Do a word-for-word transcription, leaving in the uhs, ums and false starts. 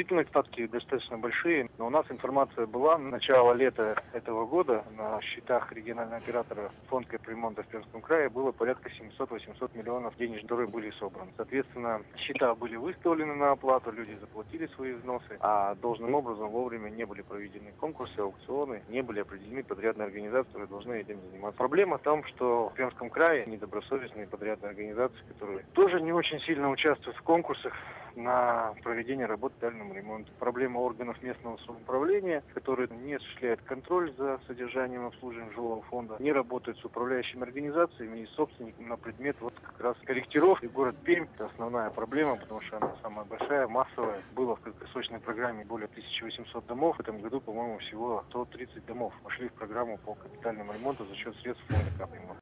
Действительно, ставки достаточно большие, но у нас информация была на начало лета этого года на счетах регионального оператора фонд капремонта в Пермском крае было порядка семьсот-восемьсот миллионов денег, которые были собраны. Соответственно, счета были выставлены на оплату, люди заплатили свои взносы, а должным образом вовремя не были проведены конкурсы, аукционы, не были определены подрядные организации, которые должны этим заниматься. Проблема в том, что в Пермском крае недобросовестные подрядные организации, которые тоже не очень сильно участвуют в конкурсах на проведение работ по капитальному ремонту. Проблема органов местного самоуправления, которые не осуществляют контроль за содержанием и обслуживанием жилого фонда, не работают с управляющими организациями и собственниками на предмет вот как раз корректировки. Город Пермь – это основная проблема, потому что она самая большая, массовая. Было в краткосрочной программе более тысяча восемьсот домов. В этом году, по-моему, всего сто тридцать домов вошли в программу по капитальному ремонту за счет средств фонда капремонта.